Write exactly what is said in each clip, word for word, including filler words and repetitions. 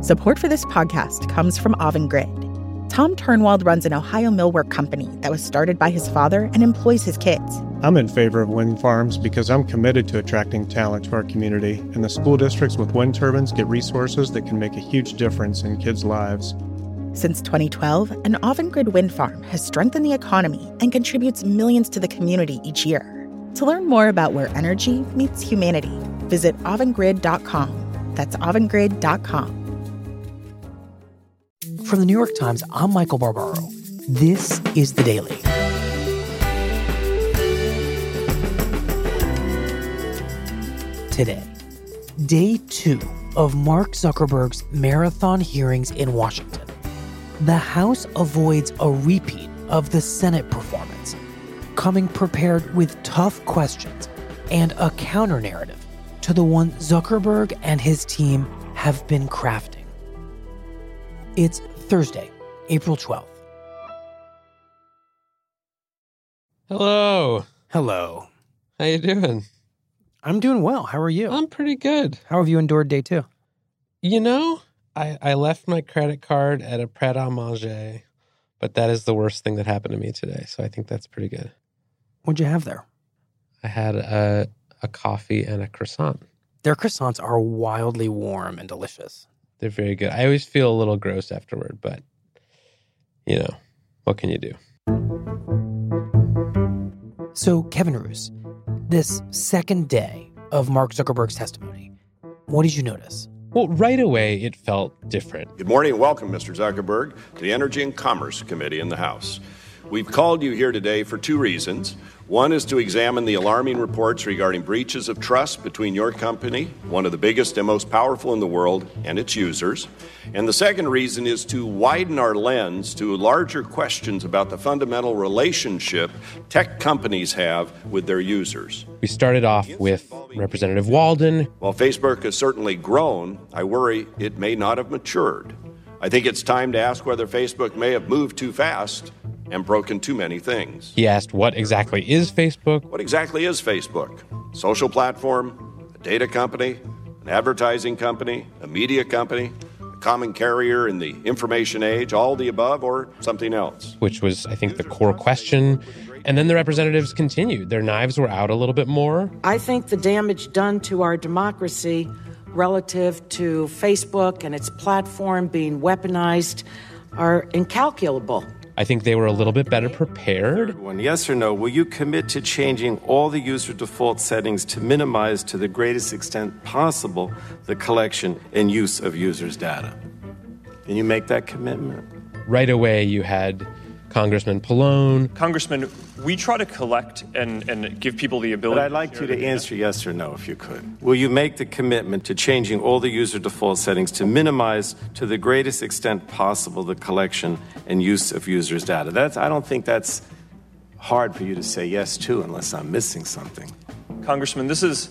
Support for this podcast comes from Avangrid. Tom Turnwald runs an Ohio millwork company that was started by his father and employs his kids. I'm in favor of wind farms because I'm committed to attracting talent to our community, and the school districts with wind turbines get resources that can make a huge difference in kids' lives. Since twenty twelve, an Avangrid wind farm has strengthened the economy and contributes millions to the community each year. To learn more about where energy meets humanity, visit avangrid dot com. That's avangrid dot com. From the New York Times, I'm Michael Barbaro. This is The Daily. Today, day two of Mark Zuckerberg's marathon hearings in Washington. The House avoids a repeat of the Senate performance, coming prepared with tough questions and a counter-narrative to the one Zuckerberg and his team have been crafting. It's Thursday, April twelfth. Hello. Hello. How you doing? I'm doing well. How are you? I'm pretty good. How have you endured day two? You know, I, I left my credit card at a Pret-a-Manger, but that is the worst thing that happened to me today, so I think that's pretty good. What'd you have there? I had a, a coffee and a croissant. Their croissants are wildly warm and delicious. They're very good. I always feel a little gross afterward, but, you know, what can you do? So, Kevin Roose, this second day of Mark Zuckerberg's testimony, what did you notice? Well, right away, it felt different. Good morning and welcome, Mister Zuckerberg, to the Energy and Commerce Committee in the House. We've called you here today for two reasons. One is to examine the alarming reports regarding breaches of trust between your company, one of the biggest and most powerful in the world, and its users. And the second reason is to widen our lens to larger questions about the fundamental relationship tech companies have with their users. We started off with Representative Walden. While Facebook has certainly grown, I worry it may not have matured. I think it's time to ask whether Facebook may have moved too fast and broken too many things. He asked, what exactly is Facebook? What exactly is Facebook? Social platform, a data company, an advertising company, a media company, a common carrier in the information age, all the above, or something else? Which was, I think, the core question. And then the representatives continued. Their knives were out a little bit more. I think the damage done to our democracy relative to Facebook and its platform being weaponized are incalculable. I think they were a little bit better prepared. One, yes or no, will you commit to changing all the user default settings to minimize to the greatest extent possible the collection and use of users' data? Can you make that commitment? Right away, you had Congressman Pallone. Congressman, we try to collect and, and give people the ability... But I'd like you to answer yes or no, if you could. Will you make the commitment to changing all the user default settings to minimize to the greatest extent possible the collection and use of users' data? That's, I don't think that's hard for you to say yes to unless I'm missing something. Congressman, this is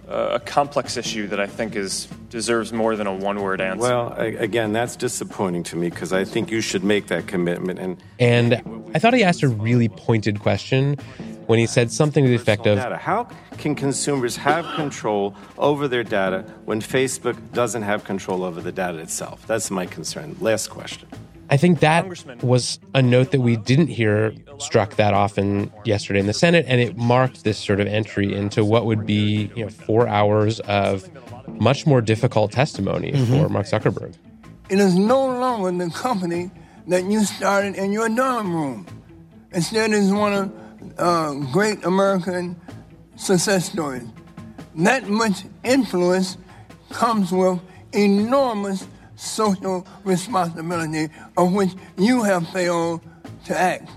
a complex issue that I think is deserves more than a one-word answer. Well, I, again, that's disappointing to me because I think you should make that commitment. And and I thought he asked a really pointed question when he said something to the effect of, data. How can consumers have control over their data when Facebook doesn't have control over the data itself? That's my concern. Last question. I think that was a note that we didn't hear struck that often yesterday in the Senate, and it marked this sort of entry into what would be, you know, four hours of much more difficult testimony mm-hmm. for Mark Zuckerberg. It is no longer the company that you started in your dorm room. Instead, it's one of uh, great American success stories. That much influence comes with enormous social responsibility of which you have failed to act.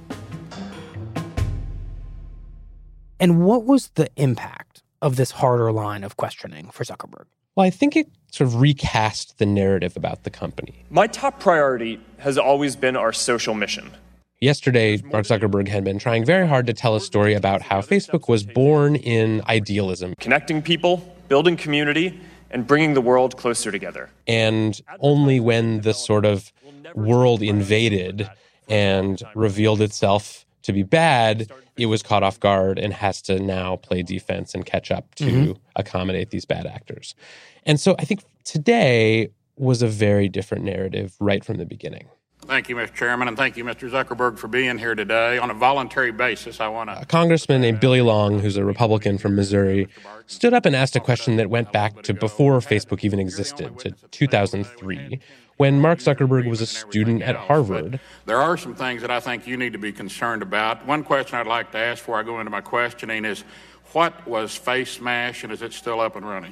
And what was the impact of this harder line of questioning for Zuckerberg? Well, I think it sort of recast the narrative about the company. My top priority has always been our social mission. Yesterday, Mark Zuckerberg had been trying very hard to tell a story about how Facebook was born in idealism. Connecting people, building community, and bringing the world closer together. And only when the sort of world invaded and revealed itself to be bad, it was caught off guard and has to now play defense and catch up to mm-hmm. accommodate these bad actors. And so I think today, was a very different narrative right from the beginning. Thank you, Mister Chairman, and thank you, Mister Zuckerberg, for being here today. On a voluntary basis, I want to... A congressman named Billy Long, who's a Republican from Missouri, stood up and asked a question that went back to before Facebook even existed, to two thousand three, when Mark Zuckerberg was a student at Harvard. There are some things that I think you need to be concerned about. One question I'd like to ask before I go into my questioning is, what was Face Smash, and is it still up and running?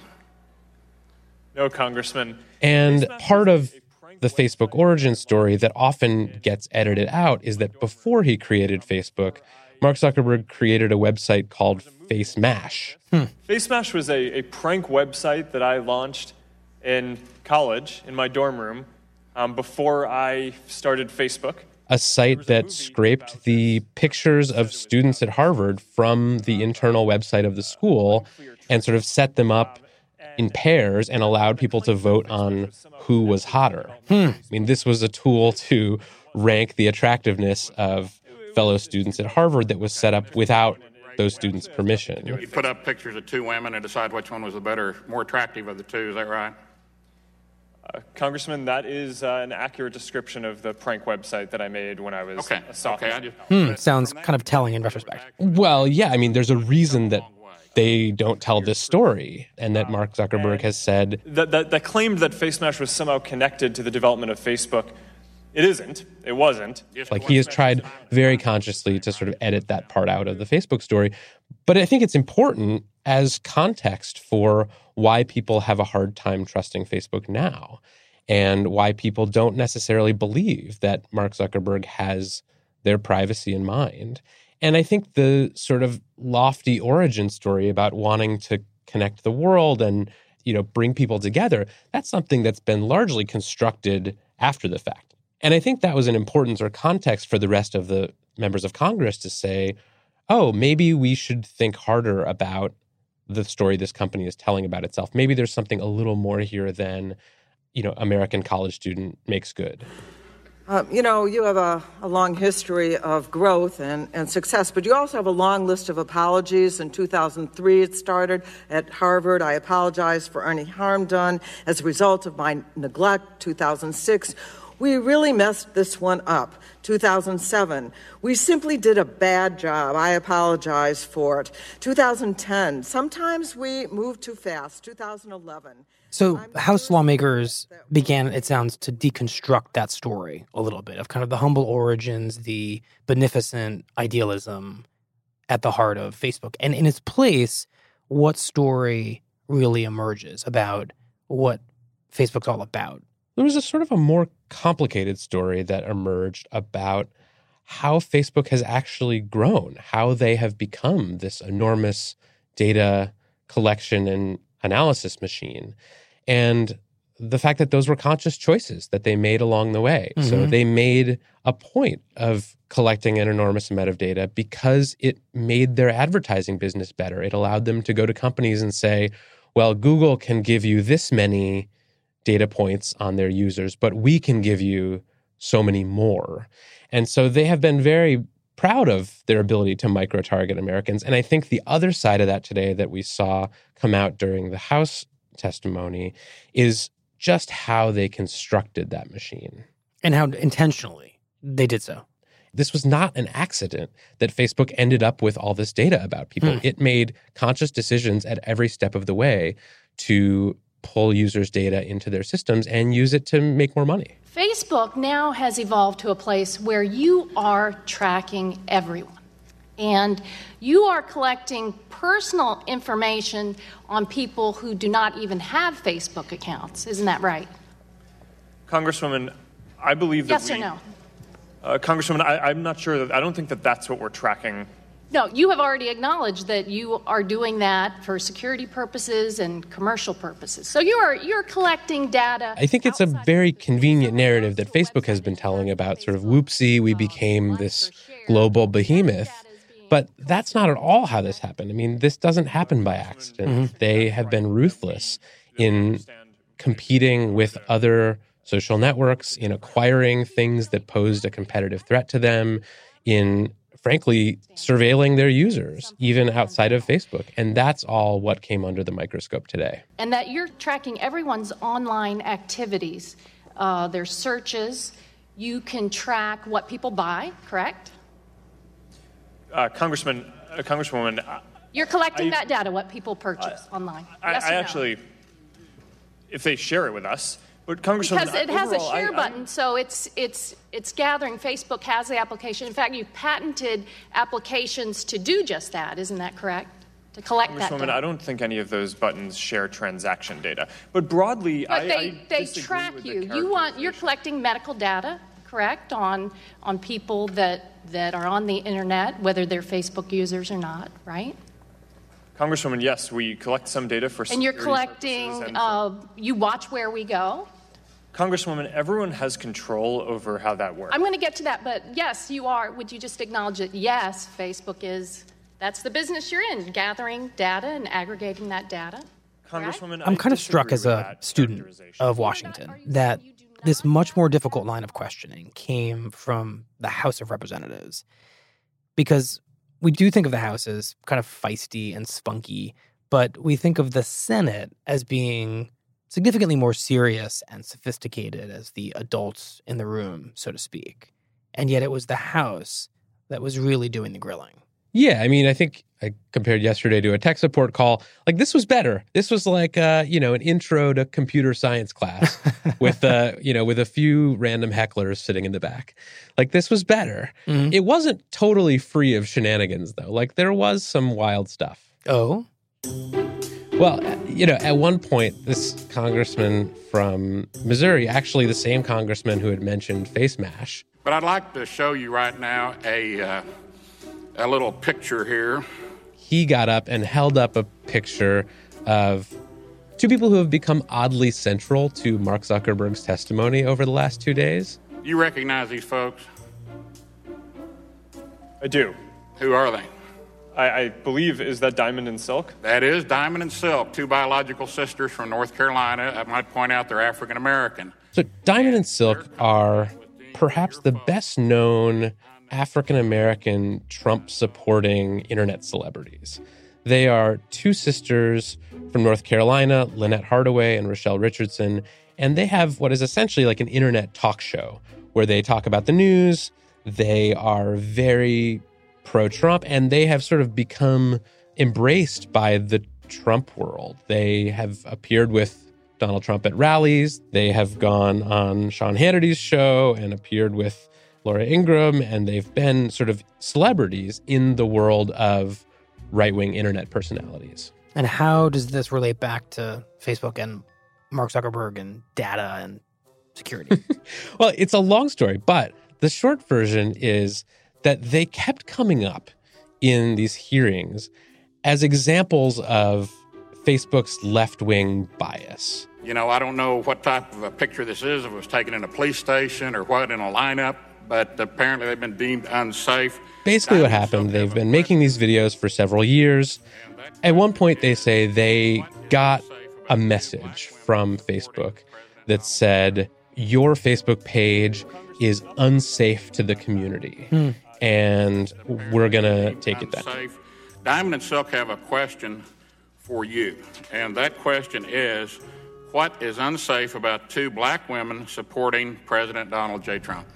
No, Congressman. And part of the Facebook origin story that often gets edited out is that before he created Facebook, Mark Zuckerberg created a website called Face Mash. Hmm. Face Mash was a, a prank website that I launched in college, in my dorm room, um, before I started Facebook. A site that scraped the pictures of students at Harvard from the internal website of the school and sort of set them up in pairs and allowed people to vote on who was hotter. Hmm. I mean, this was a tool to rank the attractiveness of fellow students at Harvard that was set up without those students' permission. You put up pictures of two women and decide which one was the better, more attractive of the two, is that right? Uh, Congressman, that is uh, an accurate description of the prank website that I made when I was okay. a sophomore. Okay, I just... Hmm. Sounds kind of telling in retrospect. Well, yeah, I mean, there's a reason that they don't tell this story, and that Mark Zuckerberg has said... That, that, that claimed that Face Mash was somehow connected to the development of Facebook. It isn't. It wasn't. Like, he has tried very consciously to sort of edit that part out of the Facebook story. But I think it's important as context for why people have a hard time trusting Facebook now, and why people don't necessarily believe that Mark Zuckerberg has their privacy in mind. And I think the sort of lofty origin story about wanting to connect the world and, you know, bring people together, that's something that's been largely constructed after the fact. And I think that was an important sort of context for the rest of the members of Congress to say, oh, maybe we should think harder about the story this company is telling about itself. Maybe there's something a little more here than, you know, American college student makes good. Uh, you know, you have a, a long history of growth and, and success, but you also have a long list of apologies. In two thousand three, it started at Harvard. I apologize for any harm done as a result of my neglect. two thousand six, we really messed this one up. two thousand seven, we simply did a bad job. I apologize for it. two thousand ten, sometimes we move too fast. two thousand eleven. So House lawmakers began, it sounds, to deconstruct that story a little bit of kind of the humble origins, the beneficent idealism at the heart of Facebook. And in its place, what story really emerges about what Facebook's all about? There was a sort of a more complicated story that emerged about how Facebook has actually grown, how they have become this enormous data collection and analysis machine. And the fact that those were conscious choices that they made along the way. Mm-hmm. So they made a point of collecting an enormous amount of data because it made their advertising business better. It allowed them to go to companies and say, well, Google can give you this many data points on their users, but we can give you so many more. And so they have been very proud of their ability to micro-target Americans. And I think the other side of that today that we saw come out during the House testimony is just how they constructed that machine. And how intentionally they did so. This was not an accident that Facebook ended up with all this data about people. Hmm. It made conscious decisions at every step of the way to pull users' data into their systems and use it to make more money. Facebook now has evolved to a place where you are tracking everyone. And you are collecting personal information on people who do not even have Facebook accounts. Isn't that right? Congresswoman, I believe that Yes we, or no? Uh, Congresswoman, I, I'm not sure that, I don't think that that's what we're tracking. No, you have already acknowledged that you are doing that for security purposes and commercial purposes. So you are you're collecting data. I think it's a very convenient narrative that Facebook has been telling about sort of whoopsie, we became this global behemoth. But that's not at all how this happened. I mean, this doesn't happen by accident. Mm-hmm. They have been ruthless in competing with other social networks, in acquiring things that posed a competitive threat to them, in frankly, surveilling their users, even outside of Facebook. And that's all what came under the microscope today. And that you're tracking everyone's online activities, uh, their searches. You can track what people buy, correct? Uh, Congressman, uh, Congresswoman. Uh, you're collecting I, that data, what people purchase uh, online. I, yes I or no? actually, if they share it with us, but Congresswoman, because it has overall, a share I, button, I, so it's it's it's gathering. Facebook has the application. In fact, you patented applications to do just that. Isn't that correct? To collect that data. I don't think any of those buttons share transaction data. But broadly, but I, they I they disagree track with you. the You want you're collecting medical data, correct, on on people that that are on the internet, whether they're Facebook users or not, right? Congresswoman, yes, we collect some data for. And you're collecting. And uh, you watch where we go. Congresswoman, everyone has control over how that works. I'm going to get to that, but yes, you are. Would you just acknowledge that? Yes, Facebook is. That's the business you're in, gathering data and aggregating that data. Congresswoman, I'm I kind of struck as a student of Washington that this much more difficult line of questioning came from the House of Representatives. Because we do think of the House as kind of feisty and spunky, but we think of the Senate as being significantly more serious and sophisticated as the adults in the room, so to speak. And yet it was the House that was really doing the grilling. Yeah, I mean, I think I compared yesterday to a tech support call. Like, this was better. This was like, uh, you know, an intro to computer science class with, uh, you know, with a few random hecklers sitting in the back. Like, this was better. Mm-hmm. It wasn't totally free of shenanigans, though. Like, there was some wild stuff. Oh? Well, you know, at one point, this congressman from Missouri, actually the same congressman who had mentioned Face Mash. But I'd like to show you right now a... Uh... A little picture here. He got up and held up a picture of two people who have become oddly central to Mark Zuckerberg's testimony over the last two days. You recognize these folks? I do. Who are they? I, I believe, is that Diamond and Silk? That is Diamond and Silk, two biological sisters from North Carolina. I might point out they're African American. So Diamond and Silk are perhaps the best known African-American Trump-supporting internet celebrities. They are two sisters from North Carolina, Lynette Hardaway and Rochelle Richardson, and they have what is essentially like an internet talk show where they talk about the news. They are very pro-Trump, and they have sort of become embraced by the Trump world. They have appeared with Donald Trump at rallies. They have gone on Sean Hannity's show and appeared with Laura Ingraham, and they've been sort of celebrities in the world of right-wing internet personalities. And how does this relate back to Facebook and Mark Zuckerberg and data and security? Well, it's a long story, but the short version is that they kept coming up in these hearings as examples of Facebook's left-wing bias. You know, I don't know what type of a picture this is, if it was taken in a police station or what, in a lineup, but apparently they've been deemed unsafe. Basically what happened, they've been making these videos for several years. At one point, they say they got a message from Facebook that said, your Facebook page is unsafe to the community, hmm. and we're going to take it down. Diamond and Silk have a question for you, and that question is, what is unsafe about two black women supporting President Donald J. Trump?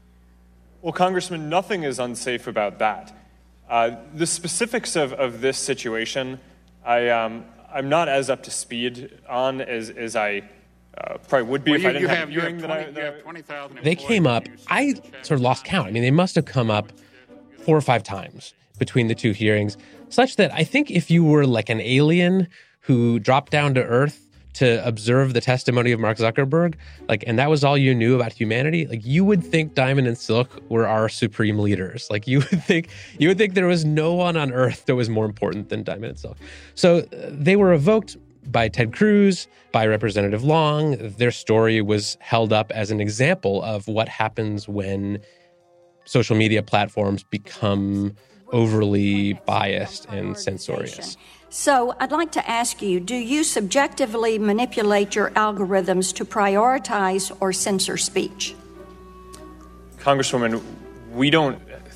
Well, Congressman, nothing is unsafe about that. Uh, the specifics of, of this situation, I, um, I'm not as up to speed on as, as I uh, probably would be well, if you, I didn't you have, have hearing you that have I... twenty, you have twenty thousand They came up, I sort of lost count. I mean, they must have come up four or five times between the two hearings, such that I think if you were like an alien who dropped down to Earth to observe the testimony of Mark Zuckerberg, like, and that was all you knew about humanity, like, you would think Diamond and Silk were our supreme leaders. Like, you would think, you would think there was no one on Earth that was more important than Diamond and Silk. So uh, they were evoked by Ted Cruz, by Representative Long. Their story was held up as an example of what happens when social media platforms become overly biased and censorious. So I'd like to ask you, do you subjectively manipulate your algorithms to prioritize or censor speech? Congresswoman, we don't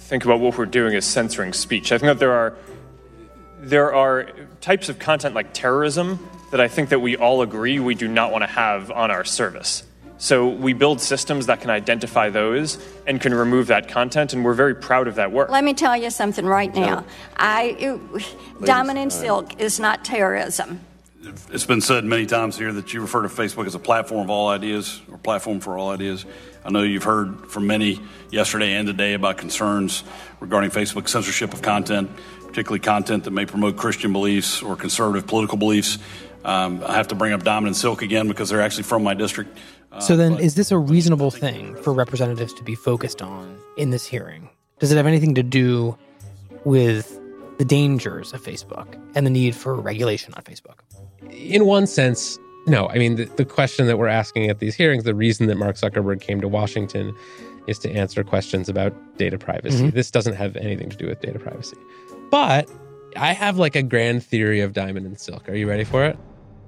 think about what we're doing as censoring speech. I think that there are there are types of content like terrorism that I think that we all agree we do not want to have on our service. So we build systems that can identify those and can remove that content, and we're very proud of that work. Let me tell you something right now. No. I, it, Diamond and Silk is not terrorism. It's been said many times here that you refer to Facebook as a platform of all ideas, or platform for all ideas. I know you've heard from many yesterday and today about concerns regarding Facebook censorship of content, particularly content that may promote Christian beliefs or conservative political beliefs. Um, I have to bring up Diamond and Silk again because they're actually from my district. Uh, so then is this a reasonable thing for representatives to be focused on in this hearing? Does it have anything to do with the dangers of Facebook and the need for regulation on Facebook? In one sense, no. I mean, the, the question that we're asking at these hearings, the reason that Mark Zuckerberg came to Washington is to answer questions about data privacy. Mm-hmm. This doesn't have anything to do with data privacy. But I have like a grand theory of Diamond and Silk. Are you ready for it?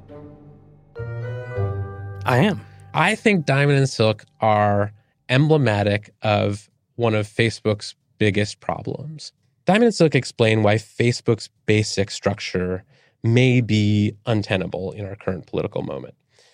I am. I think Diamond and Silk are emblematic of one of Facebook's biggest problems. Diamond and Silk explain why Facebook's basic structure may be untenable in our current political moment.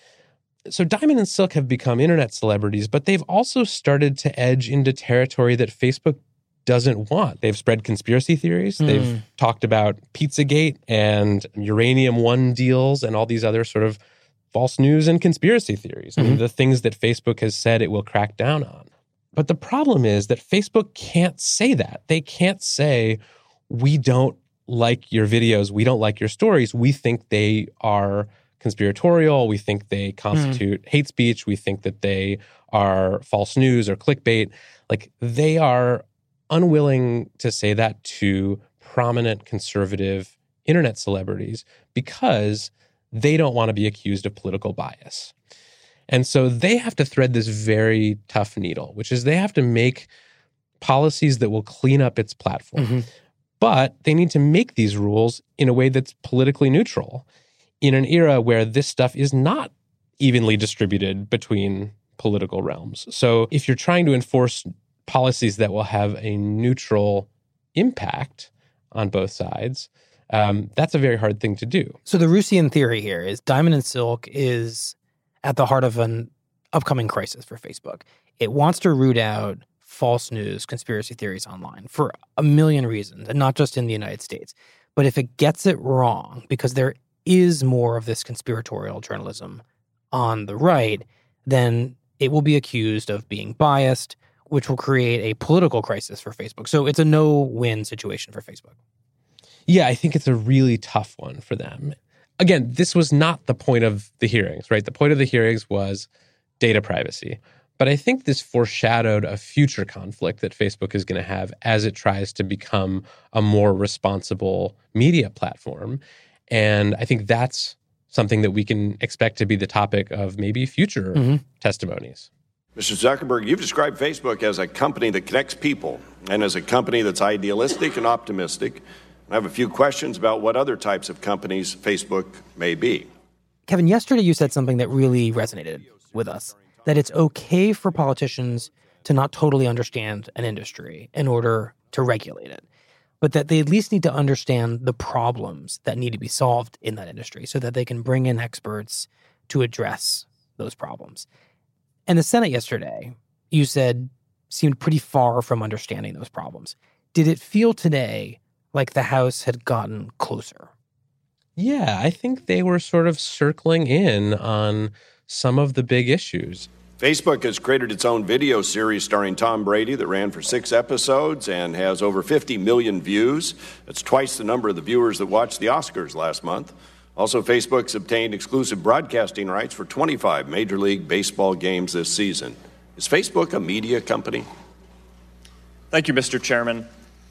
So Diamond and Silk have become internet celebrities, but they've also started to edge into territory that Facebook doesn't want. They've spread conspiracy theories. Mm. They've talked about Pizzagate and Uranium One deals and all these other sort of false news and conspiracy theories. Mm-hmm. I mean, the things that Facebook has said it will crack down on. But the problem is that Facebook can't say that. They can't say, we don't like your videos, we don't like your stories. We think they are conspiratorial. We think they constitute mm. hate speech. We think that they are false news or clickbait. Like, they are unwilling to say that to prominent conservative internet celebrities because they don't want to be accused of political bias. And so they have to thread this very tough needle, which is they have to make policies that will clean up its platform. Mm-hmm. But they need to make these rules in a way that's politically neutral in an era where this stuff is not evenly distributed between political realms. So if you're trying to enforce policies that will have a neutral impact on both sides, Um, that's a very hard thing to do. So the Russian theory here is Diamond and Silk is at the heart of an upcoming crisis for Facebook. It wants to root out false news, conspiracy theories online for a million reasons, and not just in the United States. But if it gets it wrong, because there is more of this conspiratorial journalism on the right, then it will be accused of being biased, which will create a political crisis for Facebook. So it's a no-win situation for Facebook. Yeah, I think it's a really tough one for them. Again, this was not the point of the hearings, right? The point of the hearings was data privacy. But I think this foreshadowed a future conflict that Facebook is going to have as it tries to become a more responsible media platform. And I think that's something that we can expect to be the topic of maybe future mm-hmm. testimonies. Mister Zuckerberg, you've described Facebook as a company that connects people and as a company that's idealistic and optimistic. I have a few questions about what other types of companies Facebook may be. Kevin, yesterday you said something that really resonated with us, that it's okay for politicians to not totally understand an industry in order to regulate it, but that they at least need to understand the problems that need to be solved in that industry so that they can bring in experts to address those problems. And the Senate yesterday, you said, seemed pretty far from understanding those problems. Did it feel today like the House had gotten closer? Yeah, I think they were sort of circling in on some of the big issues. Facebook has created its own video series starring Tom Brady that ran for six episodes and has over fifty million views. That's twice the number of the viewers that watched the Oscars last month. Also, Facebook's obtained exclusive broadcasting rights for twenty-five Major League Baseball games this season. Is Facebook a media company? Thank you, Mister Chairman.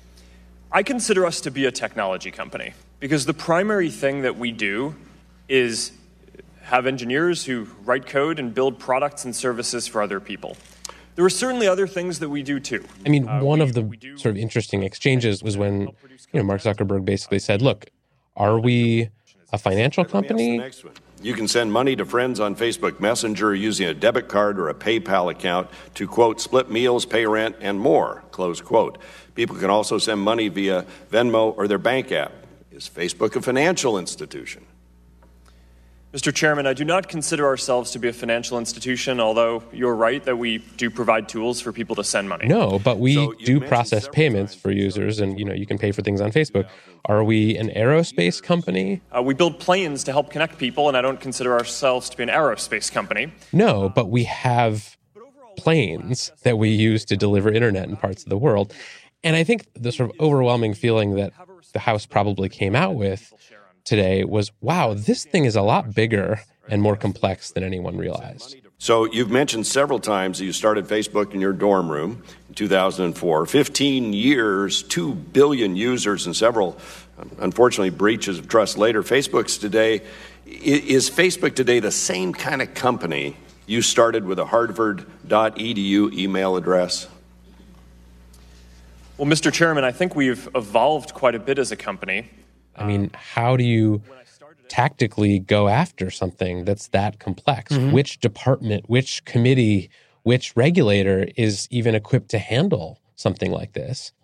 I consider us to be a technology company because the primary thing that we do is have engineers who write code and build products and services for other people. There are certainly other things that we do too. I mean, uh, one we, of the sort of interesting exchanges was when, you know, Mark Zuckerberg basically said, look, are we a financial company You can send money to friends on Facebook Messenger using a debit card or a PayPal account to, quote, split meals, pay rent, and more, close quote. People can also send money via Venmo or their bank app. Is Facebook a financial institution? Mister Chairman, I do not consider ourselves to be a financial institution, although you're right that we do provide tools for people to send money. No, but we So do process payments for users, and you know you can pay for things on Facebook. Are we an aerospace company? Uh, we build planes to help connect people, and I don't consider ourselves to be an aerospace company. No, but we have planes that we use to deliver internet in parts of the world. And I think the sort of overwhelming feeling that the House probably came out with today was, wow, this thing is a lot bigger and more complex than anyone realized. So you've mentioned several times that you started Facebook in your dorm room in two thousand four. fifteen years, two billion users, and several, unfortunately, breaches of trust later. Facebook's today, is Facebook today the same kind of company you started with a harvard dot e d u email address? Well, Mister Chairman, I think we've evolved quite a bit as a company. I mean, how do you tactically go after something that's that complex? Mm-hmm. Which department, which committee, which regulator is even equipped to handle something like this?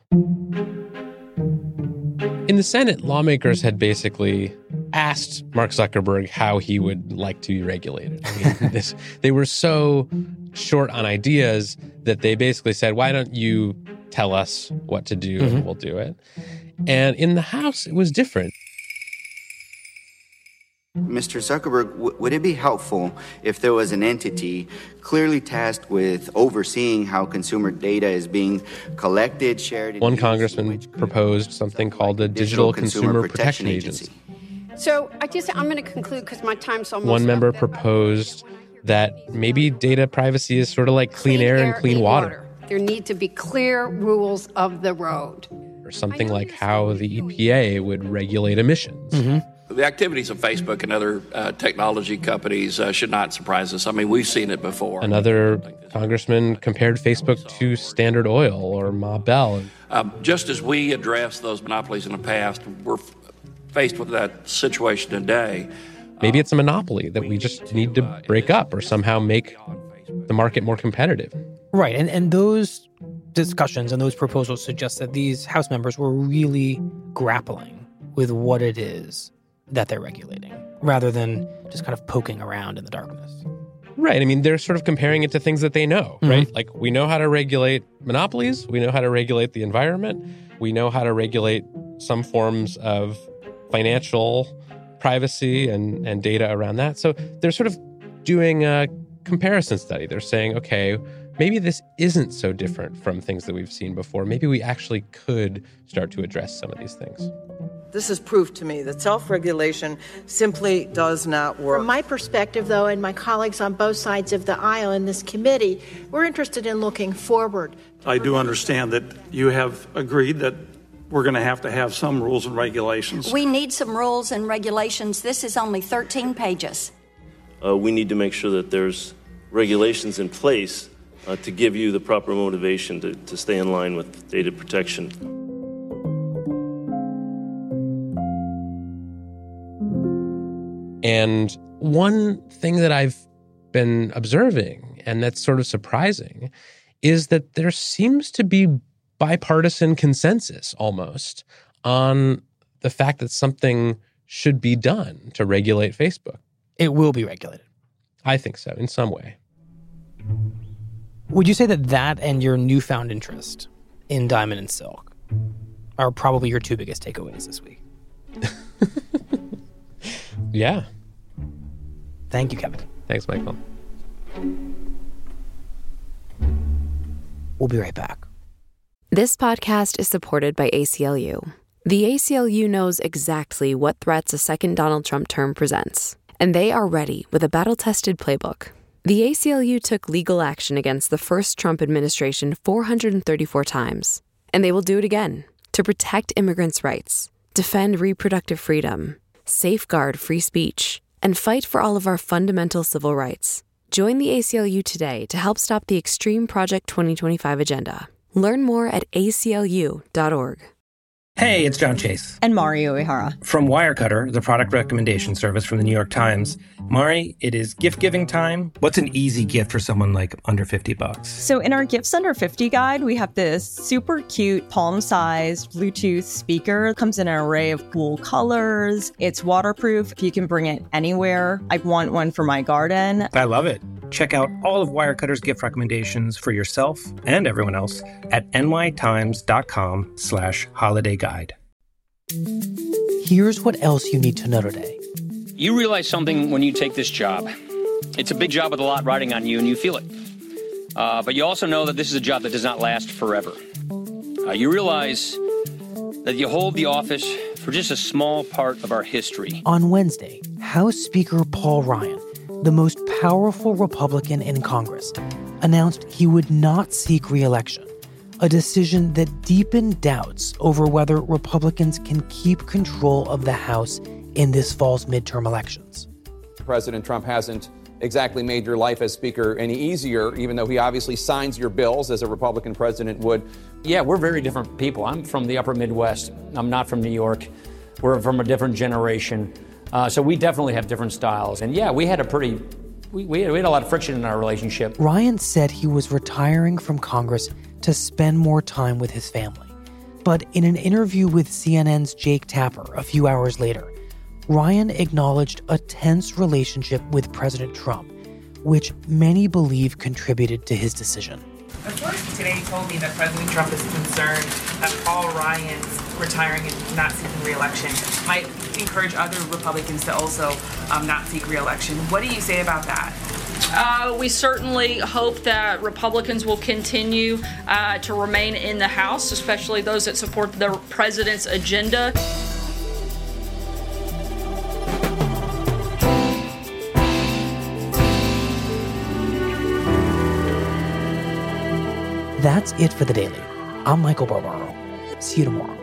In the Senate, lawmakers had basically asked Mark Zuckerberg how he would like to be regulated. I mean, this, they were so short on ideas that they basically said, why don't you tell us what to do Mm-hmm. and we'll do it. And in the House, it was different. Mister Zuckerberg, w- would it be helpful if there was an entity clearly tasked with overseeing how consumer data is being collected, shared, and One used, congressman proposed something called the Digital Consumer Protection Agency. So I just, I'm going to conclude because my time's almost One member up. proposed that maybe data privacy is sort of like clean, air and clean water. There need to be clear rules of the road. Or something like how the E P A would regulate emissions. Mm-hmm. The activities of Facebook and other uh, technology companies uh, should not surprise us. I mean, we've seen it before. Another congressman compared Facebook to Standard Oil or Ma Bell. Um, just as we addressed those monopolies in the past, we're f- faced with that situation today. Maybe it's a monopoly that we just need to break up or somehow make the market more competitive. Right. And, and those discussions and those proposals suggest that these House members were really grappling with what it is that they're regulating, rather than just kind of poking around in the darkness. Right. I mean, they're sort of comparing it to things that they know, Mm-hmm. right? Like, we know how to regulate monopolies. We know how to regulate the environment. We know how to regulate some forms of financial privacy and, and data around that. So they're sort of doing a comparison study. They're saying, okay, maybe this isn't so different from things that we've seen before. Maybe we actually could start to address some of these things. This has proved to me that self-regulation simply does not work. From my perspective, though, and my colleagues on both sides of the aisle in this committee, we're interested in looking forward. I do understand that you have agreed that we're going to have to have some rules and regulations. We need some rules and regulations. This is only thirteen pages. Uh, we need to make sure that there's regulations in place uh, to give you the proper motivation to, to stay in line with data protection. And one thing that I've been observing, and that's sort of surprising, is that there seems to be bipartisan consensus almost on the fact that something should be done to regulate Facebook. It will be regulated. I think so, in some way. Would you say that that and your newfound interest in Diamond and Silk are probably your two biggest takeaways this week? Yeah. Thank you, Kevin. Thanks, Michael. We'll be right back. This podcast is supported by A C L U. The A C L U knows exactly what threats a second Donald Trump term presents, and they are ready with a battle-tested playbook. The A C L U took legal action against the first Trump administration four hundred thirty-four times, and they will do it again to protect immigrants' rights, defend reproductive freedom, safeguard free speech, and fight for all of our fundamental civil rights. Join the A C L U today to help stop the Extreme Project twenty twenty-five agenda. Learn more at A C L U dot org. Hey, it's John Chase. And Mari Uehara. From Wirecutter, the product recommendation service from the New York Times. Mari, it is gift-giving time. What's an easy gift for someone like under fifty bucks? So in our Gifts Under fifty guide, we have this super cute palm-sized Bluetooth speaker. It comes in an array of cool colors. It's waterproof. You can bring it anywhere. I want one for my garden. I love it. Check out all of Wirecutter's gift recommendations for yourself and everyone else at nytimes.com slash holiday guide. Here's what else you need to know today. You realize something when you take this job. It's a big job with a lot riding on you, and you feel it. Uh, but you also know that this is a job that does not last forever. Uh, you realize that you hold the office for just a small part of our history. On Wednesday, House Speaker Paul Ryan, the most powerful Republican in Congress, announced he would not seek re-election, a decision that deepened doubts over whether Republicans can keep control of the House in this fall's midterm elections. President Trump hasn't exactly made your life as Speaker any easier, even though he obviously signs your bills as a Republican president would. Yeah, we're very different people. I'm from the upper Midwest. I'm not from New York. We're from a different generation. Uh, so we definitely have different styles. And yeah, we had a pretty, we, we, had, we had a lot of friction in our relationship. Ryan said he was retiring from Congress to spend more time with his family. But in an interview with C N N's Jake Tapper a few hours later, Ryan acknowledged a tense relationship with President Trump, which many believe contributed to his decision. A source today told me that President Trump is concerned that Paul Ryan's retiring and not seeking re-election might encourage other Republicans to also um, not seek re-election. What do you say about that? Uh, we certainly hope that Republicans will continue uh, to remain in the House, especially those that support the president's agenda. That's it for The Daily. I'm Michael Barbaro. See you tomorrow.